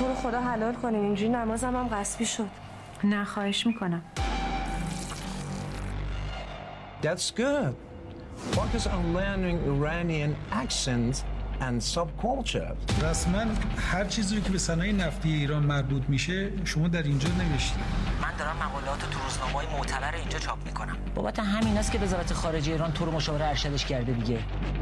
تو رو خدا حلال کنین، اینجوری نمازم هم غصبی شد. نه خواهش میکنم. That's good. Focus on learning Iranian accent and subculture. رسما هر چیزی که به صنایع نفتی ایران مربوط میشه شما در اینجا نوشتید. من دارم مقالات تو روزنامه‌های معتبر اینجا چاپ میکنم. بابت همین است که وزارت خارجه ایران تو رو مشاور ارشدش کرده دیگه.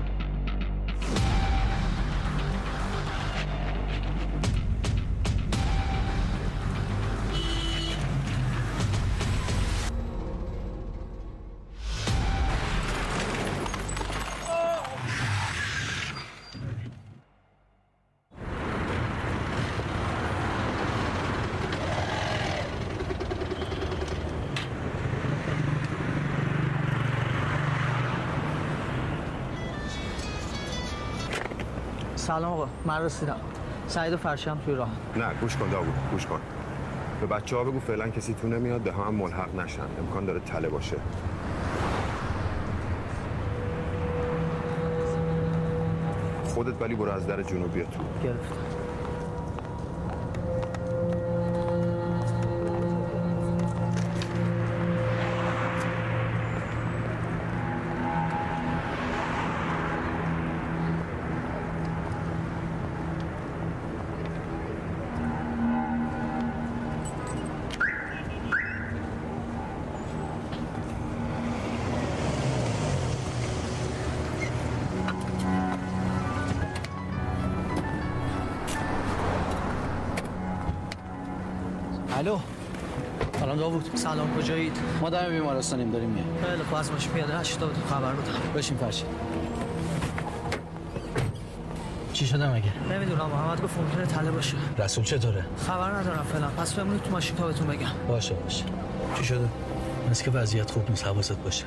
سلام آقا، من رسیدم. سعید و فرشی هم توی راه. نه گوش کن داوود، گوش کن. به بچه‌ها بگو فعلا کسی تو نمیاد، به هم ملحق نشن. امکان داره تله باشه. خودت ولی برو از در جنوبی تو. گرفتم. الو. سلام داوود. سلام، کجایید؟ ما در بیمارستانیم، داریم میایم. خیلی خوب، از ماشین پیاده نشید داوود، خبر بدم. بشین فرشی. چی شده مگه؟ نمیدونم، محمد گفت ممکنه تله باشه. رسول چطوره؟ خبر ندارم فعلا، پس بمونید تو ماشین تا بهتون بگم. باشه. چی شده؟ مثل که وضعیت خوب نیست، حواست باشه.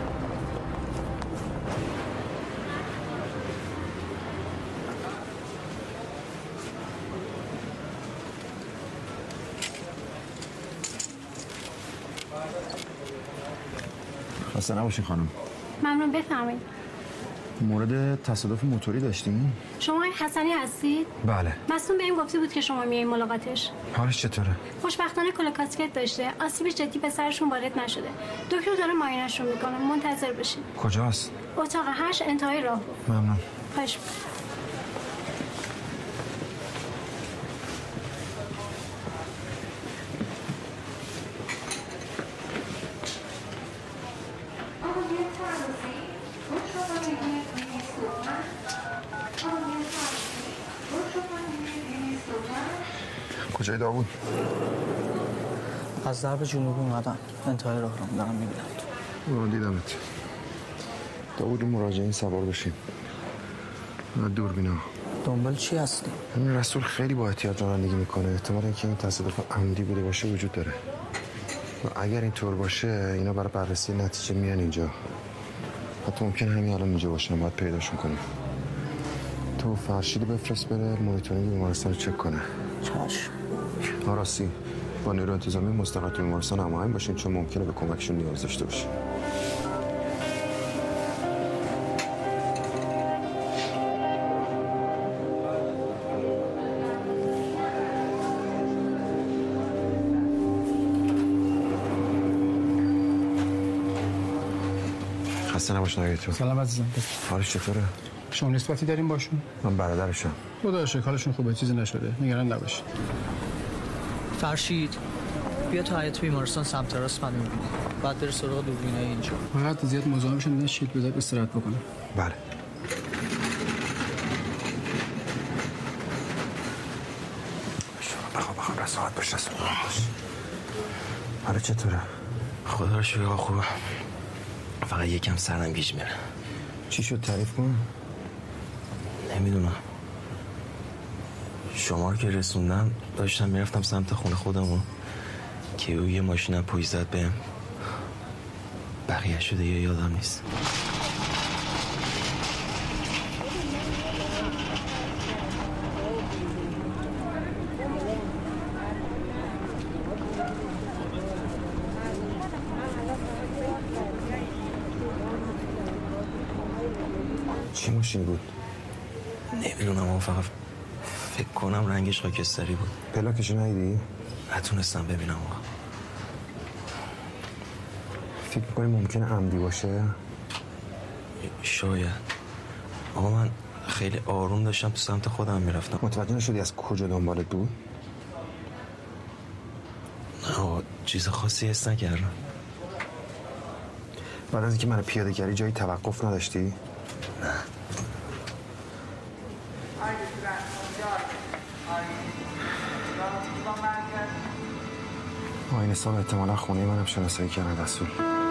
خسته نباشی خانم. ممنون، بفرمایید. مورد تصادف موتوری داشتیم؟ شما حسنی هستید؟ بله. مسئول بهم گفته بود که شما میایین ملاقاتش. حالش چطوره؟ خوشبختانه کلا کاسکت داشته، آسیب جدی به سرشون وارد نشده. دکتر داره معاینه‌شون میکنه، منتظر باشید. کجاست؟ اتاق 8 انتهای راه. ممنون. خواهش کجای داوود؟ از درب جنوبی اومدم، انتهای راه رو دارم میبینم. دیدمت. داوود این مراجعین سوار بشین. دوربینا. دنبال چی هستی؟ این رسول خیلی با احتیاط رانندگی میکنه. احتمال اینکه این تصادف عمدی بوده باشه وجود داره. و اگر این طور باشه اینا برای بررسی نتیجه میان اینجا. حتی ممکن همین الان اینجا باشن، باید پیداشون کنیم. تو فرشیدو بفرست بره مانیتورینگ بیمارستان رو چک کنه. چشم. راستی با نیرو انتظامی مستقل تو بیمارستان هماهنگ باشین، چون ممکنه به کمکشون نیاز داشته باشین. خسته نباش ناگهتون. سلام عزیزم. حالش چطوره؟ شما نسبتی داریم باشون؟ من برادرشم. خدا شکلشون خوبه، چیزی نشده، نگران نباشید. فرشید بیا تا حیاط بیمارستان سمت راست منو می‌بینی. بعد بر سراغ دوربینای اینجا. فقط زیاد مزاحم شید، نشید، بذار استراحت بکنم. بله. بخوام رسالت باش، رسالت باش. حالا چطوره؟ خدا رو شکر خوبه. فقط یکم سرم گیج میره. چی شد تعریف کن؟ نمیدونم. شما رو که رسوندم داشتم میرفتم سمت خونه خودمون که او یه ماشینم پشت زد بهم. بقیه شده یه یادم نیست. چی ماشین بود؟ نمیدونم، فقط فکر کنم رنگش خاکستری بود. پلاکشو ندیدی؟ نتونستم ببینم آقا. فکر می‌کنی ممکنه عمدی باشه؟ شاید. آقا من خیلی آروم داشتم تو سمت خودم میرفتم. متوجه نشدی از کجا دنبالت بود؟ نه آقا چیز خاصی حس نکردم. بعد از اینکه منو پیاده کردی جایی توقف نداشتی؟ نه. آین حساب احتمالا خونه منم شناسایی کردن رسول.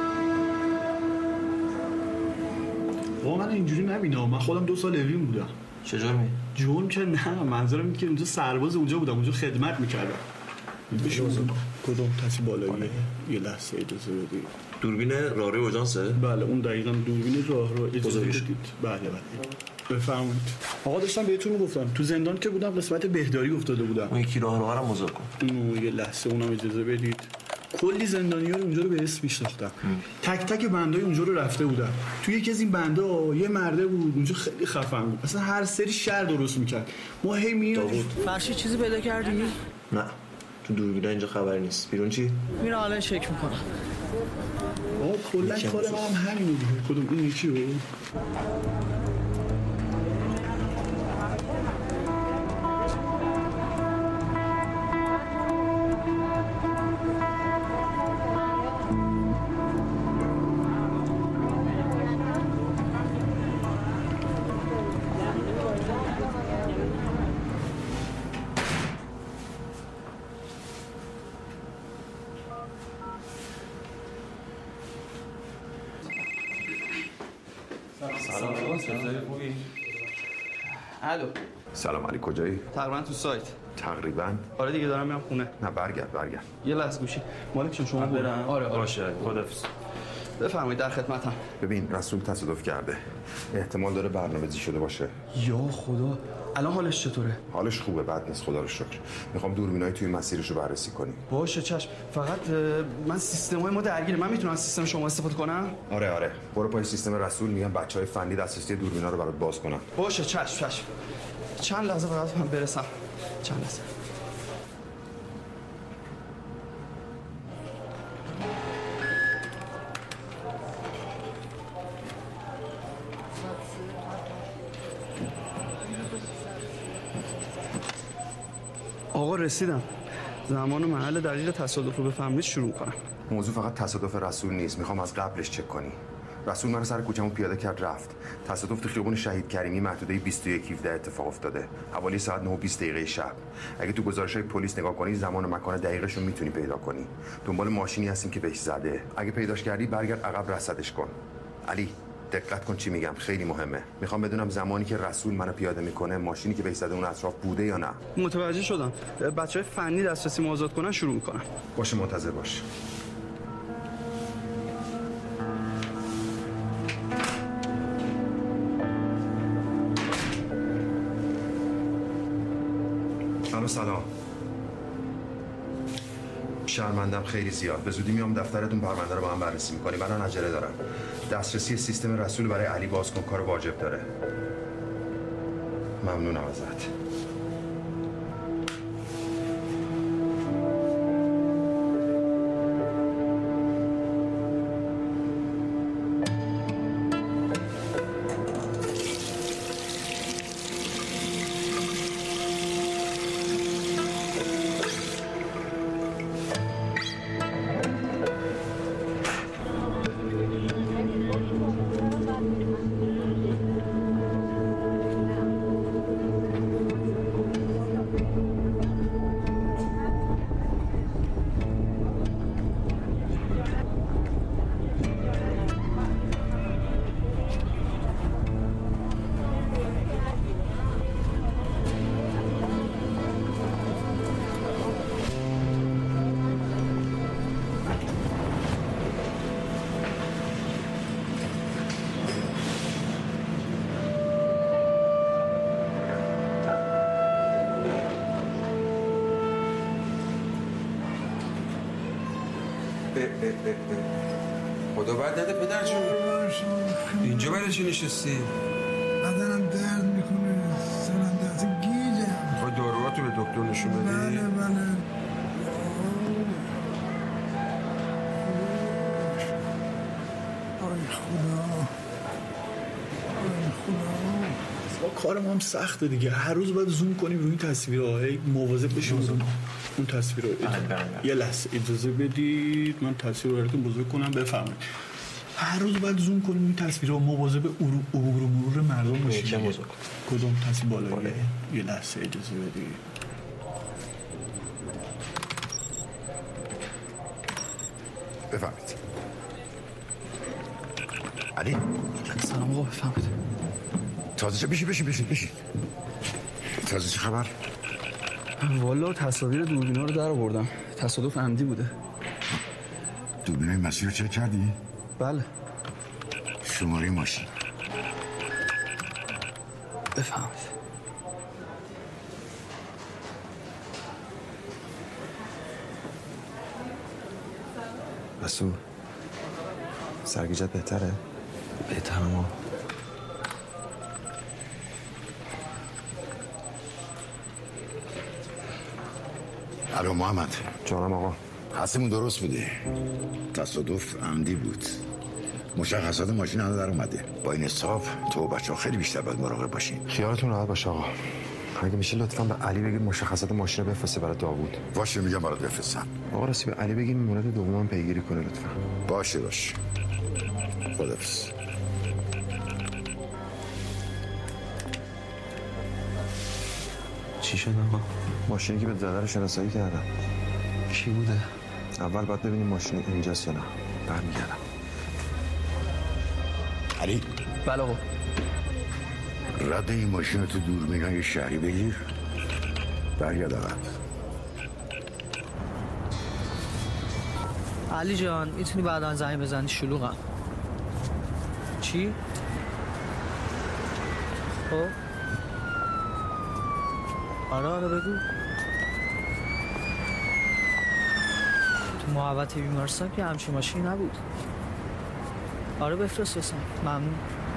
با من اینجوری نبینم. من خودم 2 سال اوین بودم. چه جرمی؟ جرم که نه، منظورم اینه که اونجا سرباز اونجا بودم، اونجا خدمت میکردم. کدوم کسی بالاییه؟ یه لحظه اجازه بدید. دوربین راهروی اورژانسه؟ بله اون دقیقاً دوربین راهرو. اجازه بدید. بله بفرمایید. آقا داشتم بهتون میگفتم تو زندان که بودم قسمت بهداری افتاده بودم. اون یکی راهرو رو مزاح کن. یه لحظه اونم اجازه بدید. کلی زندانی‌ها رو اونجا رو به اسم میشناختم. تک تک بندای اونجا رو رفته بودم. توی یکی از این بندا یه مرده بود اونجا خیلی خفن بود. اصلا هر سری شر درست میکرد. ما هی میادیم. فرشی چیزی پیدا کردی؟ نه. تو دوربینا اینجا خبری نیست. بیرون چی؟ میرم الان چک میکنم. آقا کلا کار منم همینه دیگه. کدوم این یکی رو؟ الو. سلام علی، کجایی؟ تقریبا تو سایت. تقریبا؟ آره دیگه دارم میرم خونه. نه برگرد. یه لحظه گوشی. مالک شما برم. آره باشه. خدافظ. بفرمایید در خدمتم. ببین رسول تصادف کرده. احتمال داره برنامه‌ریزی شده باشه. یا خدا. الان حالش چطوره؟ حالش خوبه، بد نیست خدا رو شکر. میخوام دوربینای توی مسیرش رو بررسی کنیم. باشه چشم. فقط من سیستم‌های ما درگیره. من میتونم از سیستم شما استفاده کنم؟ آره. برو پای سیستم رسول، میگم بچهای فنی دسترسی دوربینا رو برات باز کنن. باشه چشم. چند لحظه فقط من برسم. چند لحظه. آقا رسیدم. زمان و محل دقیق تصادف رو بفهمید شروع کنم. موضوع فقط تصادف رسول نیست، میخوام از قبلش چک کنی. رسول من سر کوچه‌مون پیاده کرد رفت. تصادف تو خیابون شهید کریمی محدوده 21:17 اتفاق افتاده. حوالی ساعت 9:20 شب. اگه تو گزارش‌های پلیس نگاه کنی زمان و مکان دقیقش رو میتونی پیدا کنی. دنبال ماشینی هستیم که بهش زده. اگه پیداش کردی برگرد عقب رصدش کن. علی دقت کن چی میگم، خیلی مهمه. میخوام بدونم زمانی که رسول منو پیاده میکنه ماشینی که بهش زده اون اطراف بوده یا نه. متوجه شدم. بچهای فنی دسترسی ما آزاد کنن شروع میکنن. باشه منتظر باش. سلام. شرمندم خیلی زیاد. به زودی میام دفترتون پرونده رو با هم بررسی می‌کنیم. الان عجله دارم. دسترسی سیستم رسول برای علی باز کن، کار واجب داره. ممنونم ازت. خدا بد نده پدر جون. اینجا برای چی نشستی؟ بدنم درد میکنه، سرم درد گیجم. خواهی نقشو بدی؟ بله آی خدا کار ما هم سخته دیگه. هر روز باید زوم کنیم روی این تصویرها، مواظب بشیم اون تصویرها. یه لحظه اجازه بدید من تصویر رو براتون بزرگ کنم بفهمید. هر روز باید زوم کنیم روی تصویرها، مواظب عبور و مرور مردم باشیم. کدوم تصویر بالاییه؟ یه لحظه اجازه بدید. بفهمید. علی سلام آقا. بفهمید. تازه چه؟ بشین. تازه چه خبر؟ والا تصاویر دوربینا رو در آوردم. تصادف عمدی بوده. دوربینای مسیر رو چک کردی؟ بله. شماره ماشین بفهمید. مسعود سرگیجت بهتره؟ بهتره ما. الو محمد. جانم آقا. حسمون درست بوده. تصادف عمدی بود. مشخصات ماشین هم در اومده. با این حساب تو و بچه‌ها خیلی بیشتر باید مراقب باشین. خیالتون راحت باشه آقا. اگه میشه لطفاً به علی بگید مشخصات ماشین رو بفرسته برای داوود. باشه میگم برات بفرستم. آقا راستی به علی بگیم مورد دومم پیگیری کنه لطفاً. باشه. خداحافظ. چی شد آقا؟ ماشینی که به زده رو شناسایی کردم. کی بوده؟ اول باید ببینیم ماشین اینجاست یا نه. برمیگردم. علی. بله آقا. رد این ماشین رو تو دوربینای شهری بگیر. برگرد عقب. علی جان میتونی بعداً زنگ بزنی؟ شلوغم. چی؟ خب آره بگو. تو محوطه بیمارستان که همچین ماشینی نبود. آره بفرست واسم. ممنون.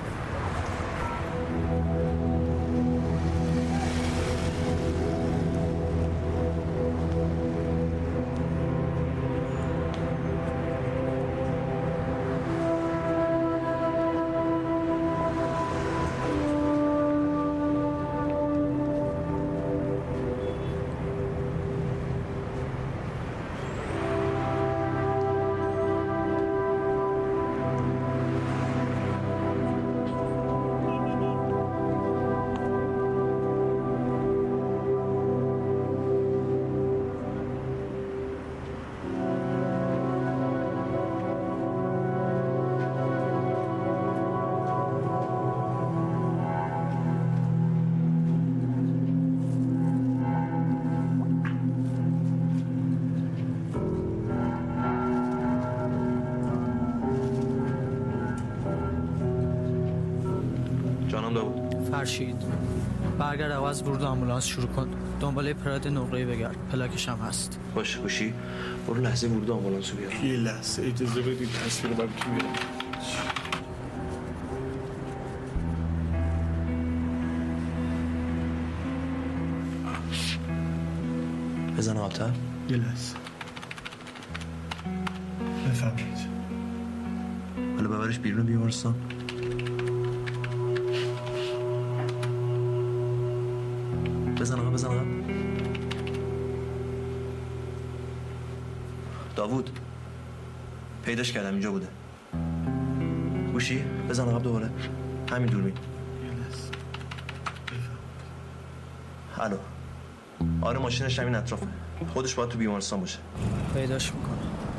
فرشید برگرد عوض ورود آمبولانس شروع کن. دنباله پراد نقره‌ای بگرد. پلاکش هم هست. باشه گوشی برو لحظه ورود آمبولانس رو بیار. یه لحظه اجازه بدید تصویر رو براتون بیارم. بزن آبتر. یه لحظه بفهمید. حالا ببرش بیرون بیمارستان. بزن آقا. داوود پیداش کردم اینجا بوده. گوشی بزن آقا دوباره. همین دوربین. الو. آره ماشینش همین اطرافه. خودش باید تو بیمارستان باشه. پیداش میکنم.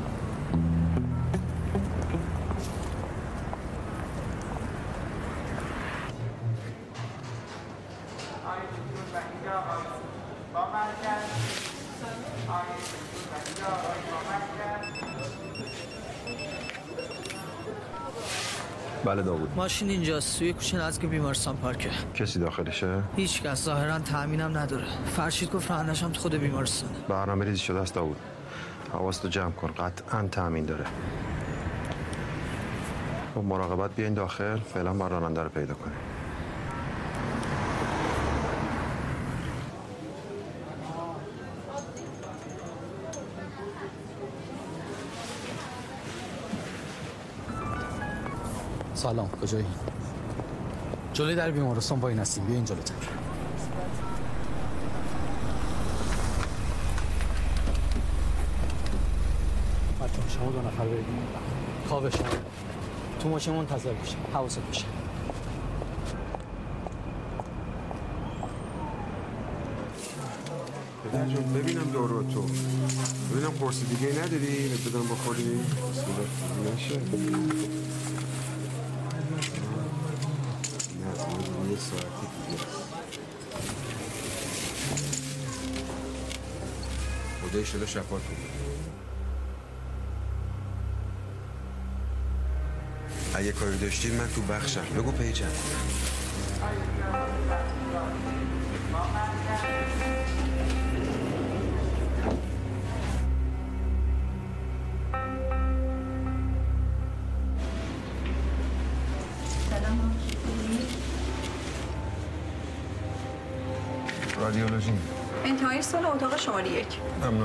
بله داوود. ماشین اینجاست توی کوچه نزدیک بیمارستان پارکه. کسی داخلشه؟ هیچ کس. ظاهرا تأمینم نداره. فرشید گفت راننده‌ش هم تو خود بیمارستانه. برنامه ریزی شده است داوود. حواستو جمع کن. قطعاً تأمین داره. با مراقبت بیاین داخل. فعلا با راننده رو پیدا کنیم. سلام، کجایی؟ جلوی در بیمارستان پایین هستیم، بیاین جلوتر. بچه‌ها شما 2 نفر برید. خواب شما تو ماشین منتظر باشید. حواست باشه. پدر جون ببینم دارو تو. ببینم قرص دیگه نداری؟ بدم بخوری؟ نشه. یه ساعتی دیگه خدای شده شفات بود. اگه کاری داشتی من تو بخشم. بگو پیجم. رادیولوژی انتهای سال اتاق شماره 1. ممنون.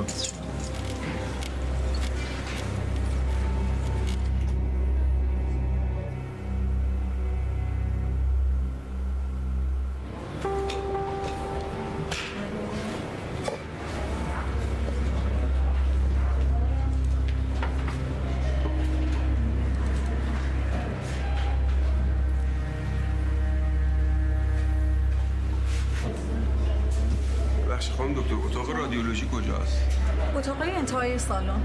خانم دکتر اتاق رادیولوژی کجاست؟ اتاق انتهای سالن.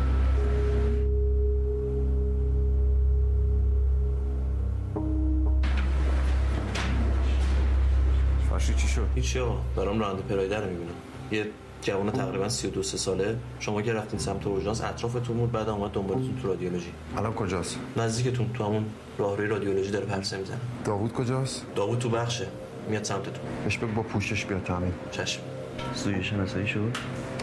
فرشی چی شد؟ هیچی آقا، دارم راننده پرایدر رو میبینم. یه جوان تقریبا 32 ساله. شما که رفتین سمت اورژانس اطرافتون بود، بعد اومد دنبالتون تو رادیولوژی. الان کجاست؟ نزدیکتون، تو همون راهروی رادیولوژی داره پرسه میزنه. داوود کجاست؟ داوود تو بخشه، میاد سمتتون. بهش بگو با پوشش بیاد تامین. چشم. سوی شناسایی شد.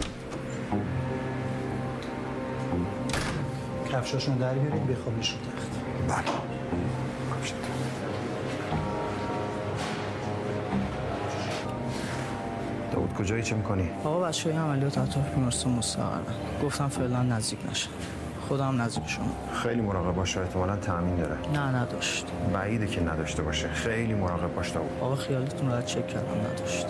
کفشاشون در بیارید بخوابش رو تخت. بله. داوود کجایی چه میکنی؟ آقا بچه‌های عملیات اطراف بیمارستان مستقرن. گفتم فعلا نزدیک نشن. خودم نزدیک شما. خیلی مراقب باش، احتمالاً تامین داره. نه نداشت. بعیده که نداشته باشه. خیلی مراقب باش داوود. آقا خیالتون راحت چک کردم نداشت.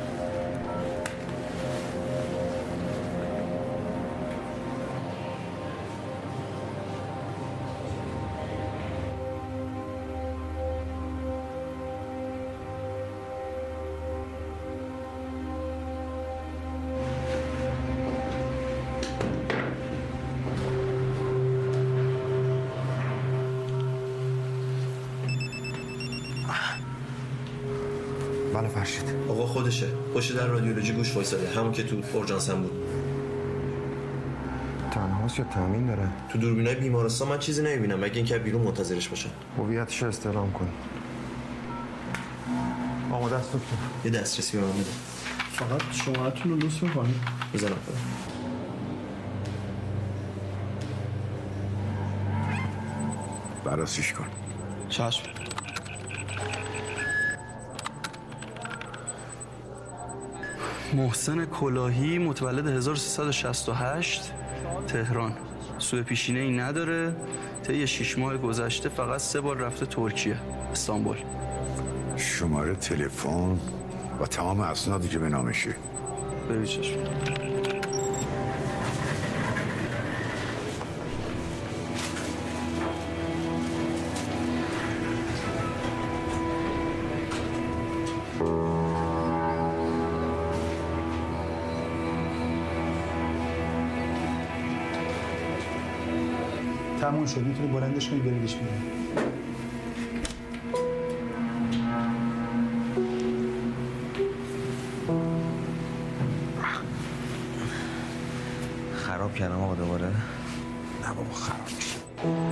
بله فرشید. آقا خودشه. پشت در رادیولوژی گوش وایساده، همون که تو اورژانس هم بود. تنهاست یا تامین داره؟ تو دوربینای بیمارستان من چیزی نمیبینم مگه اینکه بیرون منتظرش باشن. هویتش استعلام کن. آقا دست دکتر. یه دسترسی به من بده. فقط شماره‌تون رو لطف می‌کنید. میزنم خودم. بررسیش کن. چشم. محسن کلاهی، متولد 1368، تهران. سوء پیشینه ای نداره. طی 6 ماه گذشته فقط 3 بار رفته ترکیه، استانبول. شماره تلفن و تمام اسنادی که به نامشه. ببین چشم. تموم شد، میتونی بلندش کنی بریدش بیرون. خراب کردم آقا دوباره؟ نه بابا خراب میشه.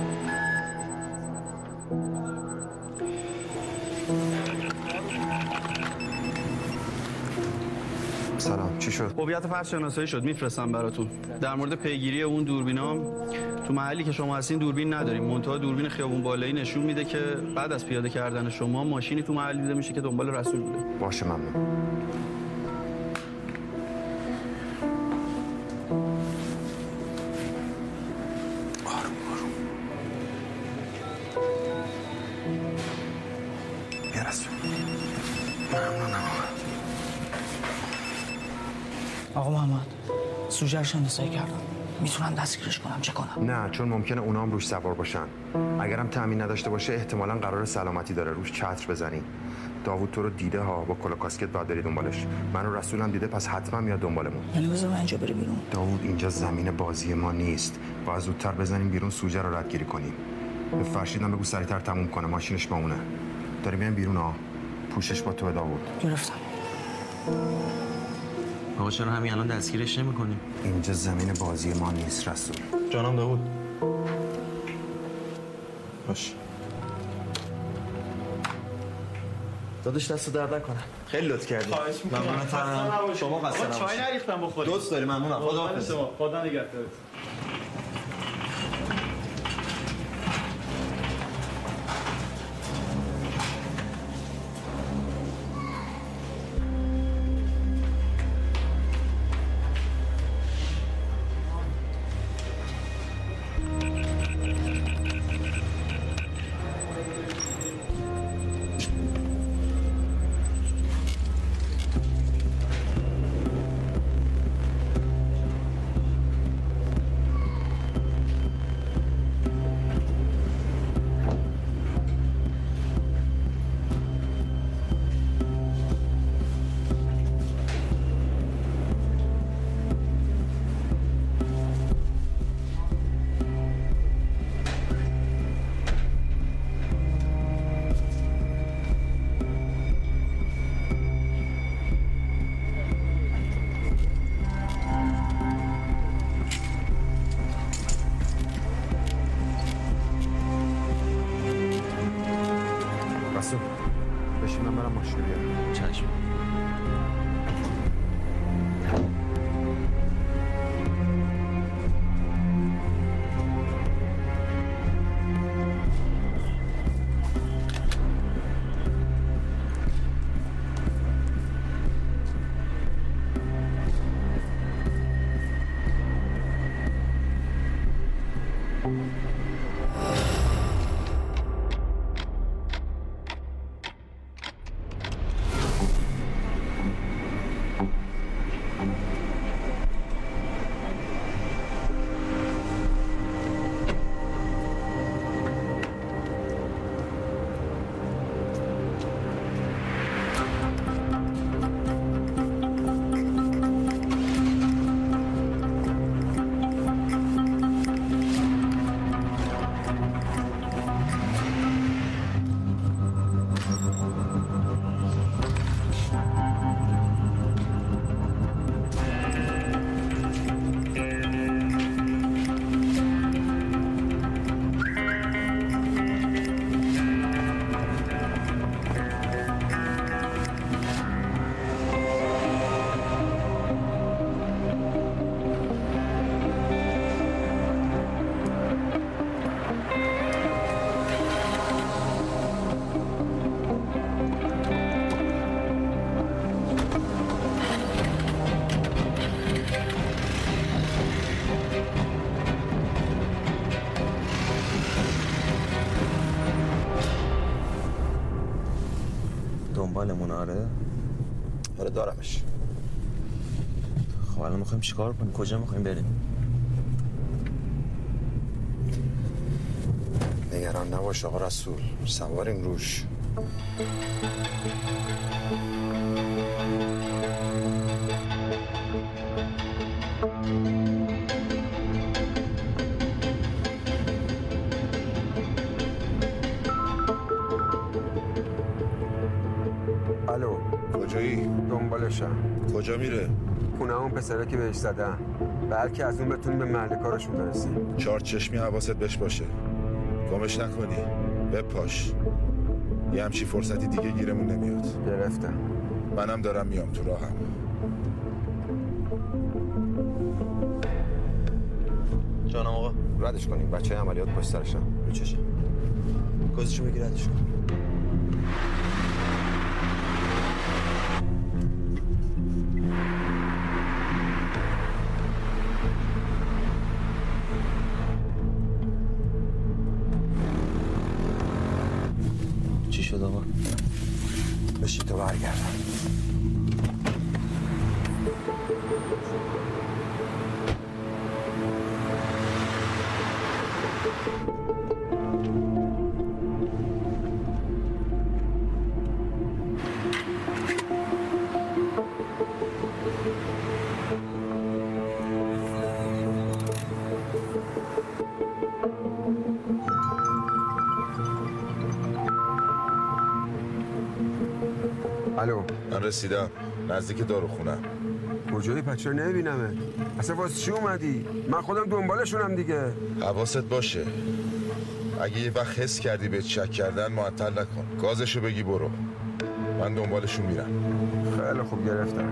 سلام، چی شد؟ هویت فرد شناسایی شد، میفرستم براتون. در مورد پیگیری اون دوربینام، تو محلی که شما هستین دوربین نداریم. منتها دوربین خیابون بالایی نشون میده که بعد از پیاده کردن شما ماشینی تو محل دیده میشه که دنبال رسول بوده. باشه ممنون. آروم آروم. آقا محمد سوژه رو شناسایی کردم، میتونم دستگیرش کنم، چه کنم؟ نه، چون ممکنه اونا هم روش سوار باشن. اگرم تامین نداشته باشه احتمالاً قرار سلامتی داره روش چتر بزنی. داوود تو رو دیده ها، با کلا کاسکت باید بری دنبالش. منو رسول هم دیده، پس حتما میاد دنبالمون. یعنی بذار من اینجا بری بیرون؟ داوود اینجا زمین بازی ما نیست. باید زودتر بزنیم بیرون، سوژه رو ردگیری کنیم. به فرشیدم بگو سریعتر تموم کنه، ماشینش با اونه. داریم میایم بیرون ها. پوشش با تو داوود. گرفتم. آقا چرا همین الان دستگیرش نمی‌کنیم؟ اینجا زمین بازی ما نیست رسول. جانم داوود. باش. داداش دستو درد نکنه. خیلی لطف کردی. ممنونم. شما قصد نباشید. چای نریختم بخورید. دوست داری ممنونم. خداحافظ. خدا نگهدارت. بشین من برم ماشین بیارم. چشم. دنبالمون آره دارمش. خب الان میخوایم چیکار کنیم؟ کجا میخوایم بریم؟ نگران نباش آقا رسول، سواریم روش. الو کجایی؟ دنبالشم. کجا میره؟ خونه اون پسره که بهش زدن، بلکه از اون بتونیم به محل کارشون برسیم. چهار چشمی حواست بهش باشه، گمش نکنی، بپاش. یه همچی فرصتی دیگه گیرمون نمیاد. گرفتم. منم دارم میام تو راهم. جانم آقا. ردش کنیم، بچه عملیات پشت سرشن. رو چشم. گازشو بگیر ردش کن. چی شد آقا؟ بشی تو برگردم. من رسیدم نزدیک داروخونم. کجایی بچه نمیبینمه؟ اصلا واسه چی اومدی؟ من خودم دنبالشونم دیگه. حواست باشه اگه یه وقت حس کردی به شک کردن معطل نکن، گازشو بگی برو، من دنبالشون میرم. خیلی خوب گرفتم.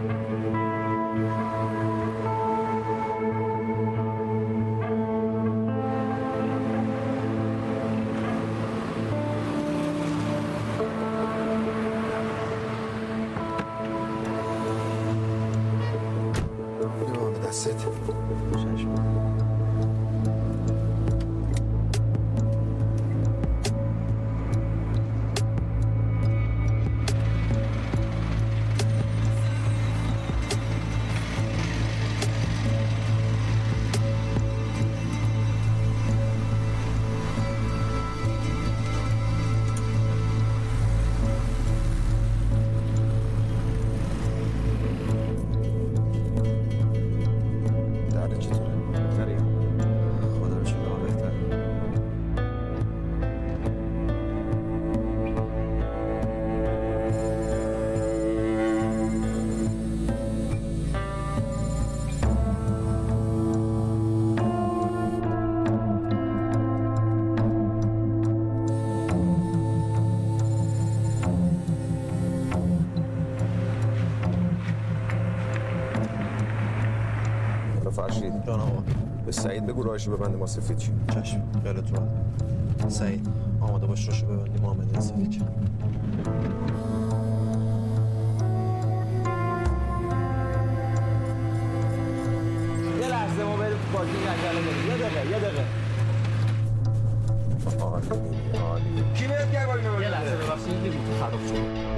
فرشید جان آقا به سعید بگو راهشو ببنده ما سفید چی. چشم خیالت راحت. سعید آماده باش راهشو ببندی محمد سفید چی. یه لحظه ما بریم تو بازی عجله داریم. یه دقیقه عالی. کی بهت کرد باید یه لحظه ببخشید این ریموت خراب شد.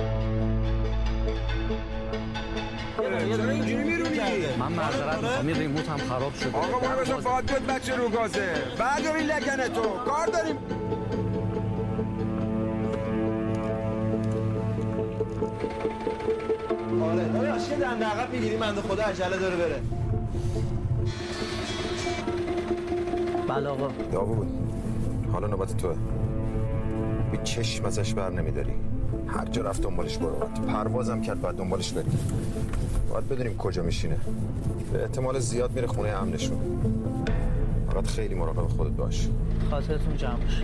چرا اینجوری میرونی؟ من معذرت میخوام این ریموت هم خراب شده. آقا برو بزن فقط بیاد بچه رو گازه. بعد این لکنه تو کار داریم. آره داداش یه دنده عقب میگیری بنده خدا عجله داره بره. بله آقا. داوود حالا نوبت توه. بی چشم ازش بر نمیداری. هر جا رفت دنبالش برو. پروازم کرد بعد دنبالش بری. باید بدونیم کجا میشینه. به احتمال زیاد میره خونه امنشون. فقط خیلی مراقب خودت باش. خاطرتون جمع باشه.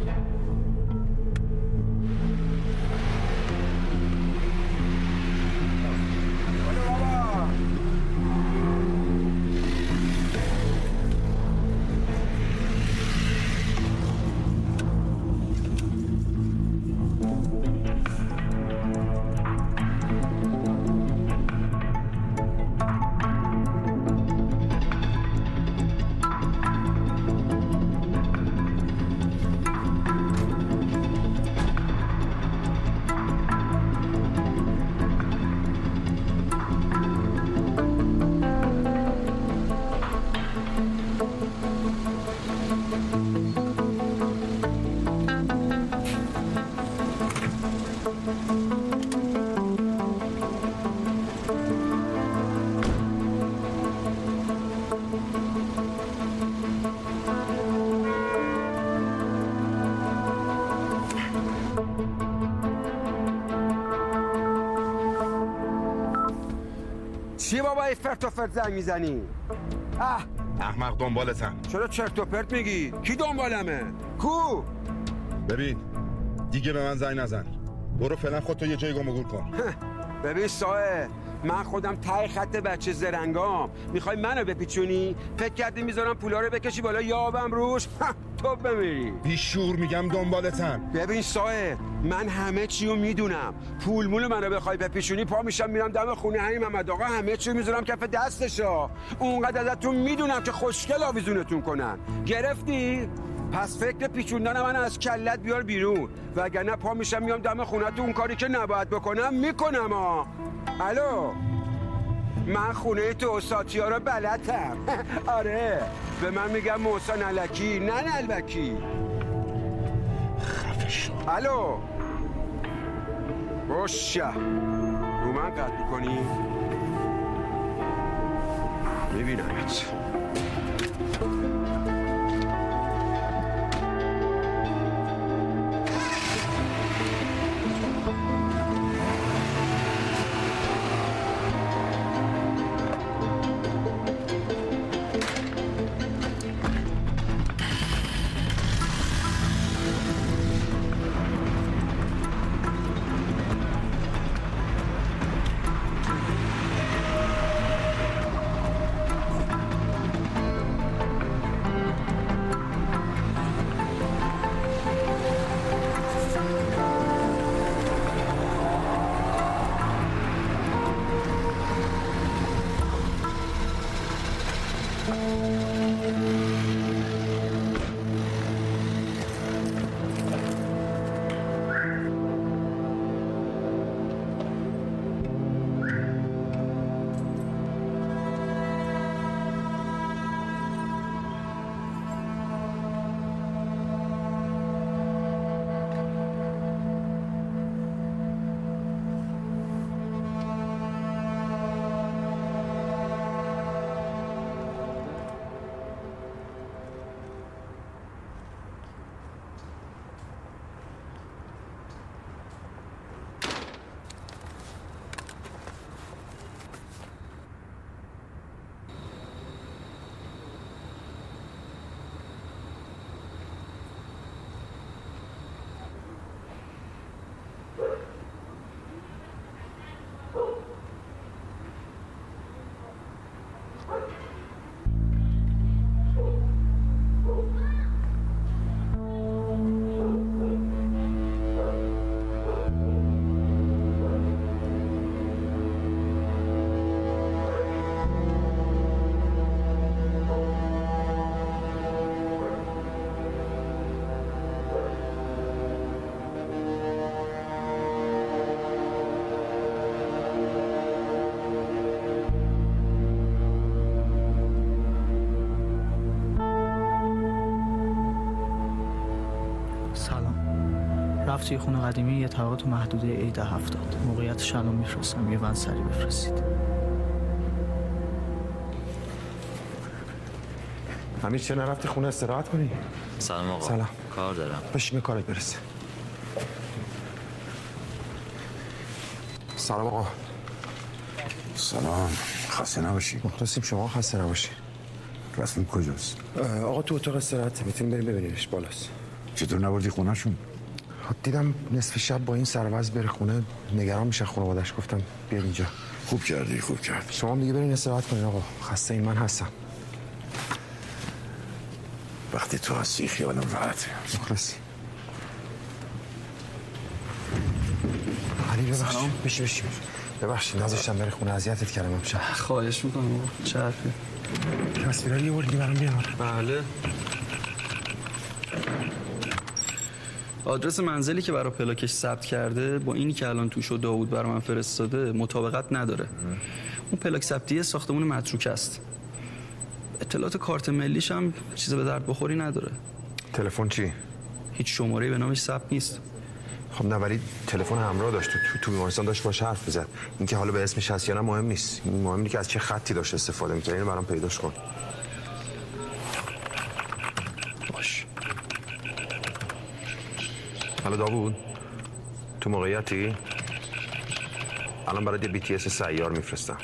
چی بابا ای فرت و فرت زنگ میزنی؟ احمق دنبالتم. چرا چرت و پرت میگی؟ کی دنبالمه؟ کو؟ ببین دیگه به من زنگ نزن. برو فعلا خودتو یه جای گم و گور کن. ببین سایه من خودم ته خط بچه زرنگام. میخوای منو بپیچونی؟ فکر کردی میذارم پولا رو بکشی بالا یابم روش؟ تو بمیری. بیشور میگم دنبالتم. ببین سایه من همه چیو میدونم. پول مول منو بخوای بپیچونی پا میشم میرم دم خونه همین محمد آقا همه چیو میذارم کف دستشا. اونقدر ازتون میدونم که خوشگل آویزونتون کنن. گرفتی؟ پس فکر پیچوندن من از کلت بیار بیرون وگرنه پا میشم میام دم خونت اون کاری که نباید بکنم میکنم الو من خونه تو ساتیا رو بلدم. آره به من میگم محسن علکی نه نلبکی. خفه شو. الو باشه رو من قطع میکنی میبینمت. رفت توی خونه قدیمی یه طبقه تو محدوده عید 70. موقعیتش الان میفرستم، یه ون سری بفرستید. امیر چه نرفتی خونه استراحت کنی؟ سلام آقا. سلام. کار دارم. بشین به کارت برسه. سلام آقا. سلام. خسته نباشی. مخلصیم، شما خسته نباشی. رسمی کجاست؟ آقا تو اتاق استراحت، میتونیم بریم ببینیمش بالاست. چطور نبردی خونه‌شون؟ دیدم نصف شب با این سروز بره خونه، نگران میشه خانواده‌اش، گفتم بیاد اینجا. خوب کردی، خوب کردی. شما هم دیگه برین استراحت کنین آقا، خسته این من هستم. وقتی تو هستی خیالم راحته. مخلصی. علی ببخشید. بشین. ببخشید نذاشتم بری خونه، اذیتت کردم امشب. خواهش میکنم آقا. چه حرفی؟ تصویرا یه بار دیگه برام بیار. بله. آدرس منزلی که برای پلاکش ثبت کرده با اینی که الان توش و داوود برای من فرستاده مطابقت نداره. اون پلاک ثبتی ساختمون متروک است. اطلاعات کارت ملیش هم چیز به درد بخوری نداره. تلفن چی؟ هیچ شماره‌ای به نامش ثبت نیست. خب نه، ولی تلفن همراه داشت، تو بیمارستان داشت باهاش حرف می‌زد. اینکه حالا به اسمش هست یا نه مهم نیست. مهم اینه که از چه خطی داشت استفاده می‌کرد. اینو برام پیداش کن. باش. حالا داوود تو موقعیتی؟ الان برای BTS سیار میفرستم.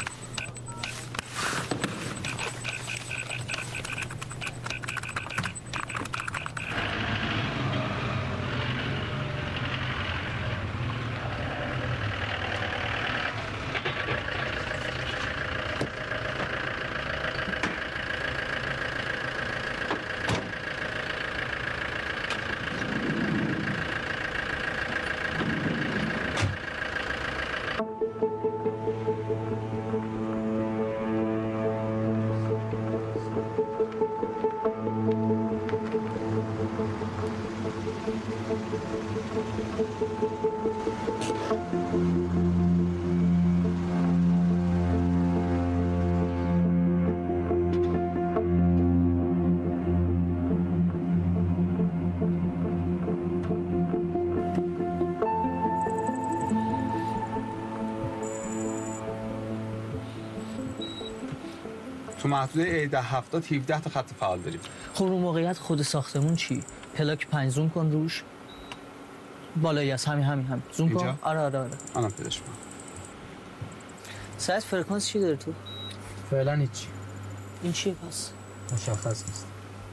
تو محدوده عید 70 17 تا خط فعال داریم. خب رو موقعیت خود ساختمون چی؟ پلاک 5 زوم کن روش. بالایی از همین زوم کن. آره. الان پیداش کنم. ساعت فرکانس چی داره تو؟ فعلا هیچی. این چیه پس؟ مشخص نیست.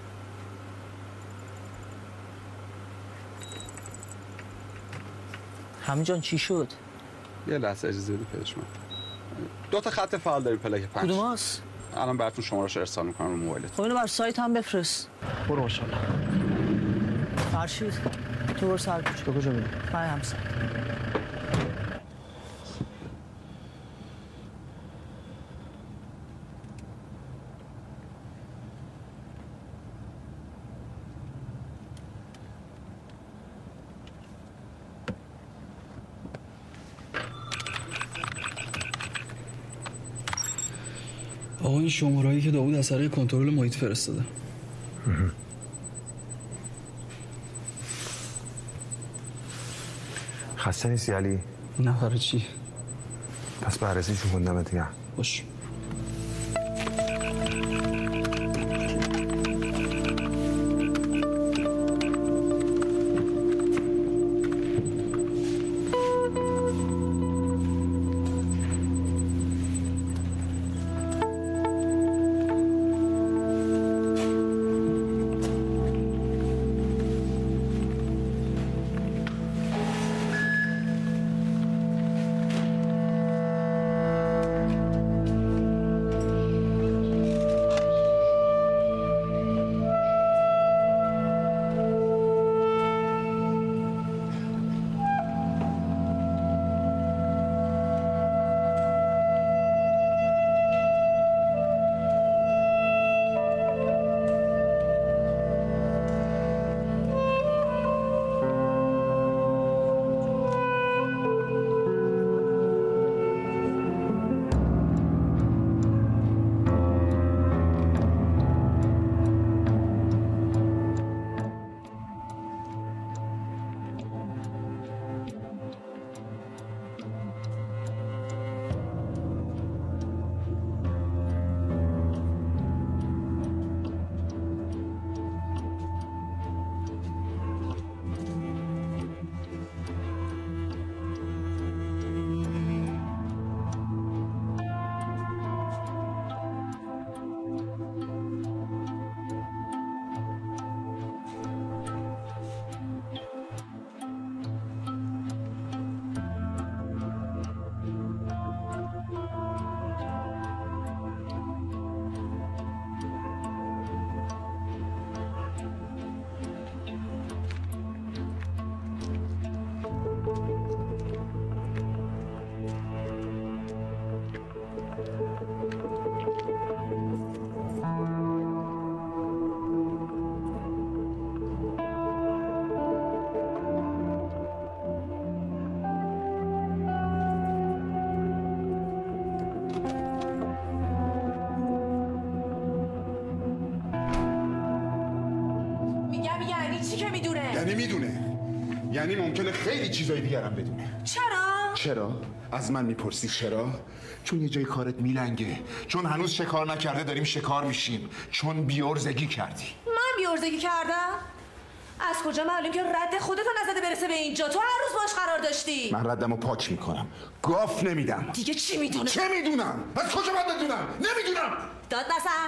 همین جان چی شد؟ یه لحظه اجازه بدید پیداش کنم. 2 تا خط فعال داریم پلاک 5. کدوماست؟ الان براتون شماره‌اش ارسال می‌کنم رو موبایلت. خب اینو بر سایت هم بفرست. برو ماشاءالله. فرشید تو برو سر کوچه. کجا میری؟ من همسر. این شمارهایی که داوود از طریق کنترل محیط فرستاده. خسته نیستی علی؟ نه برای چی؟ پس بررسیشون کن دیگه. باش. یعنی ممکنه خیلی چیزای دیگرم بدونه. چرا؟ از من میپرسی چرا؟ چون یه جای کارت میلنگه، چون هنوز شکار نکرده داریم شکار میشیم، چون بیارزگی کردی. من بیارزگی کردم؟ از کجا معلوم که رد خودتو نزده برسه به اینجا؟ تو هر روز باش قرار داشتی. من ردمو پاک میکنم، گاف نمیدم. دیگه چی میدونه؟ چه میدونم؟ از کجا باید بدونم؟ نمیدونم. داد نزن.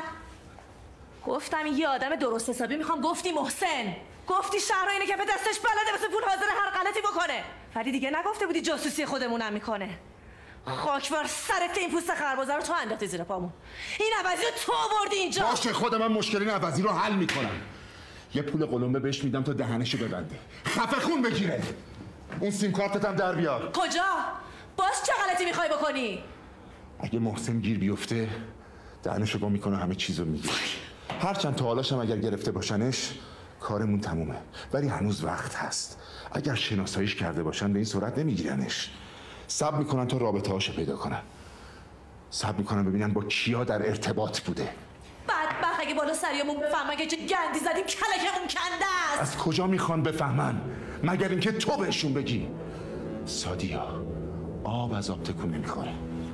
گفتم یه آدم درست حسابی میخوام. گفتی محسن، گفتی شهر اینه که به دستش بلده واسه پول حاضر هر غلطی بکنه. ولی دیگه نگفته بودی جاسوسی خودمونم میکنه. خاک بر سرت این پوست خربازه رو تو انداختی زیر پامون. این عوضی رو تو آوردی اینجا. باشه، خودم من مشکل این عوضی رو حل میکنم. یه پول قلمبه بهش میدم تا دهنشو ببنده، خفه خون بگیره. اون سیم کارتت هم در بیار. کجا؟ باز چه غلطی میخوای بکنی؟ اگه محسن گیر بیفته دهنشو گم میکنه، همه چیزو میگه. هرچند تا حالاشم اگر گرفته باشنش کارمون تمومه، ولی هنوز وقت هست. اگر شناساییش کرده باشن به این صورت نمیگیرنش. صبر میکنن تا رابطه هاشو پیدا کنن، صبر میکنن ببینن با کیا در ارتباط بوده. بدبخت اگه بالا سریامون بفهمن که چه گندی زدیم کلکمون کنده است. از کجا میخوان بفهمن مگر اینکه تو بهشون بگی؟ سادیا، آب از آب تکون نمیخوره.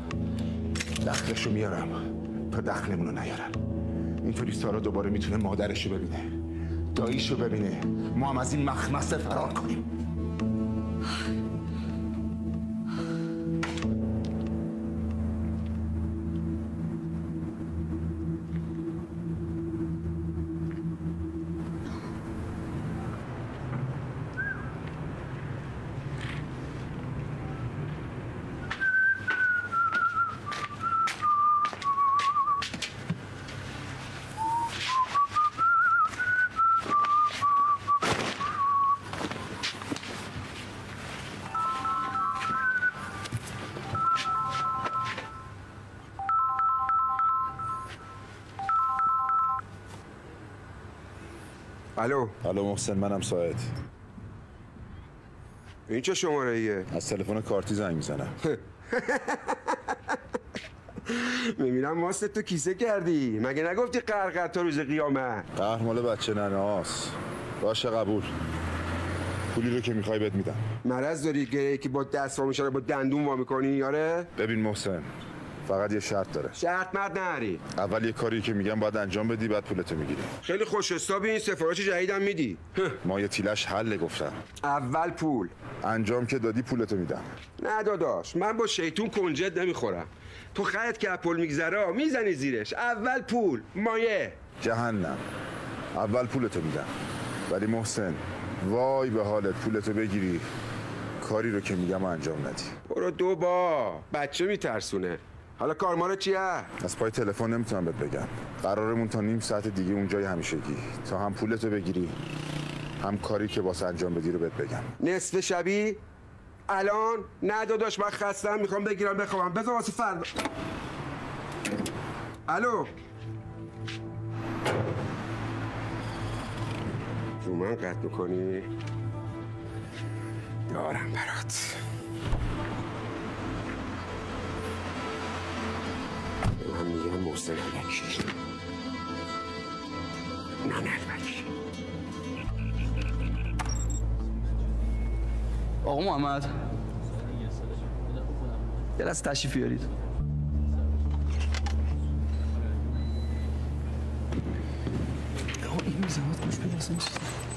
دخلشو میارم تا دخلمونو نیارن. اینطوری سارا دوباره میتونه مادرشو ببینه، داییشو ببینه، ما هم از این مخمسه فرار کنیم. الو محسن، منم ساعد. این چه شماره ایه؟ از تلفن کارتی زنگ میزنم. میبینم ماست تو کیسه کردی. مگه نگفتی قهر تا روز قیامت؟ قهر مال بچه ننهاست. باشه قبول. پولی رو که میخوای بهت میدم. مرض داری گره که با دست وا میشه با دندون وا میکنی یاره؟ ببین محسن، فقط یه شرط داره. شرط مرد نری. اول یه کاری که میگم باید انجام بدی، بعد پولتو میگیری. خیلی خوش حسابی. این سفارش جدیدم میدی. ما یه تیلش حله گفتم. اول پول. انجام که دادی پولتو میدم. نه داداش، من با شیطون کنجد نمیخورم. تو خرت که پول میگذره میزنی زیرش. اول پول، مایه. جهنم. اول پولتو میدم. ولی محسن، وای به حالت پولتو بگیری کاری رو که میگم انجام ندی. برو دو با بچه میترسونه. حالا کارمارو چیه؟ از پای تلفن نمیتونم بهت بگم. قرارمون تا نیم ساعت دیگه اونجای همیشگی تا هم پولتو بگیری هم کاری که واسه انجام بدی رو بهت بگم. نصف شبی؟ الان؟ نه داداش من خستم میخوام بگیرم بخوابم. بذار واسه فردا. الو رو من قطع میکنی؟ دارم برات. من میگم محسن الکی. نه الکی. آقا محمد یه لحظه تشریف بیارید. این میزنات گوش بیرسه میشه.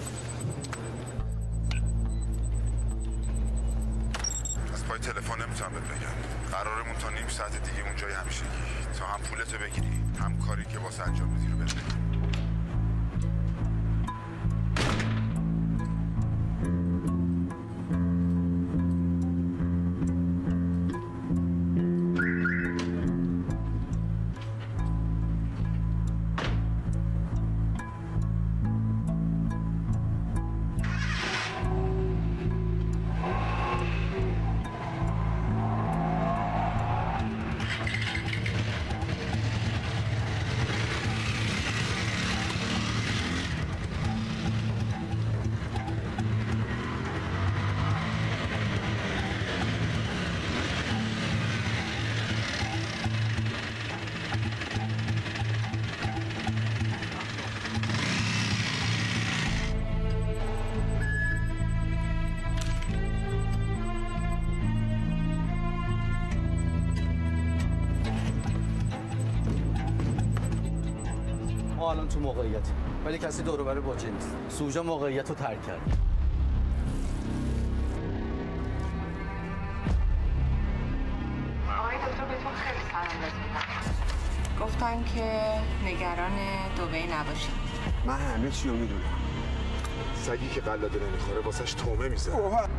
از پای تلفن نمیتونم بهت بگم. قرارمون تا نیم ساعت دیگه اونجای همیشگی تا هم پولتو بگیری هم کاری که واسه انجام بدی رو بهت بگم. ما الان تو موقعیت ولی کسی دور و بر باجه نیست. سوژه موقعیت رو ترک کرد. آقای دکتر بهتون خیلی سلام رسوندن. گفتن که نگران دبی نباشید. من همه چی رو میدونم. سگی که قلاده نمیخوره واسش تومه میزنه.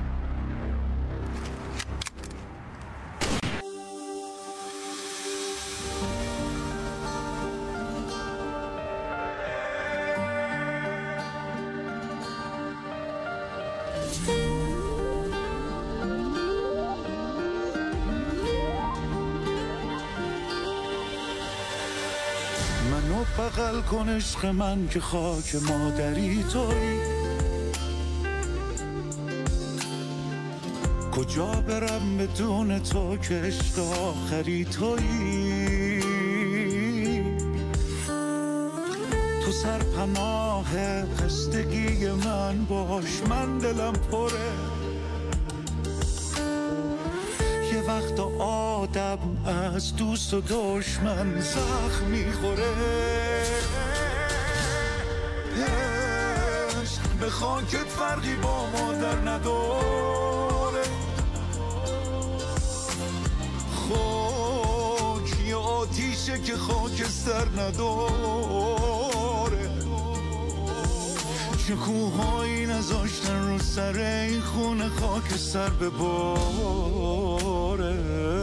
منو بغل کن عشق من که خاک مادری تویی. کجا برم بدون تو که عشق آخری تویی. تو سرپناه خستگی من باش، من دلم پره. یه وقت آدم از دوست و دشمن زخم میخوره. عشق به خاکت فرقی با مادر نداره. خاک یه آتیشه که خاکستر نداره. چه کوهایی نذاشتن رو سر این خونه خاکستر بباره.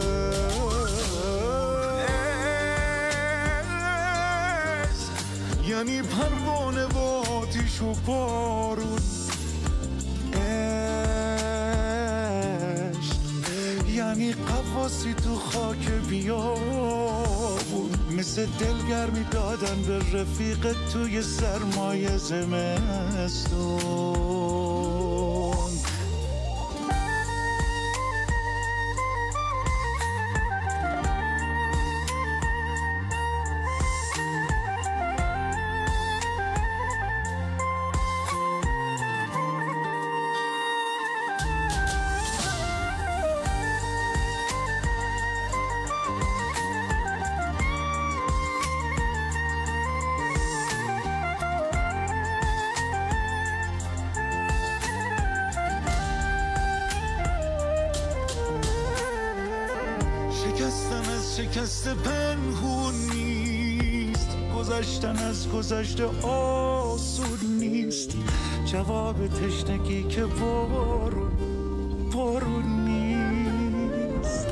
یعنی پروانه و آتیش و بارون. یعنی قواسی تو خاک بیابون. مثل دلگرمی دادن به رفیق توی سرمایه زمستون. شکست پنهون نیست، گذشتن از گذشته آسون نیست، جواب تشنگی که بارون نیست.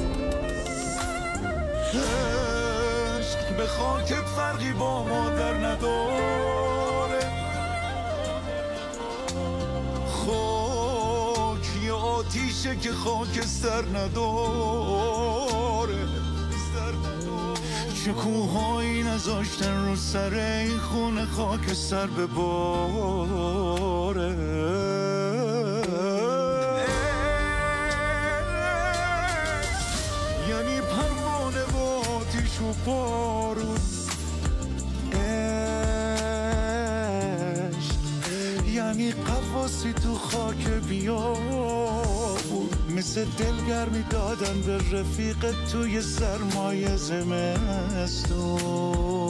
عشق به خاکت فرقی با مادر نداره، خاک یه آتیشه که خاکستر نداره، شکوهایی نذاشتن رو سر این خونه خاکستر بباره. یعنی پروانه و آتیش و بارون، یعنی قواسی تو خاک بیابون، مثل دلگرمی دادن به رفیقت توی سرمایه زمستون.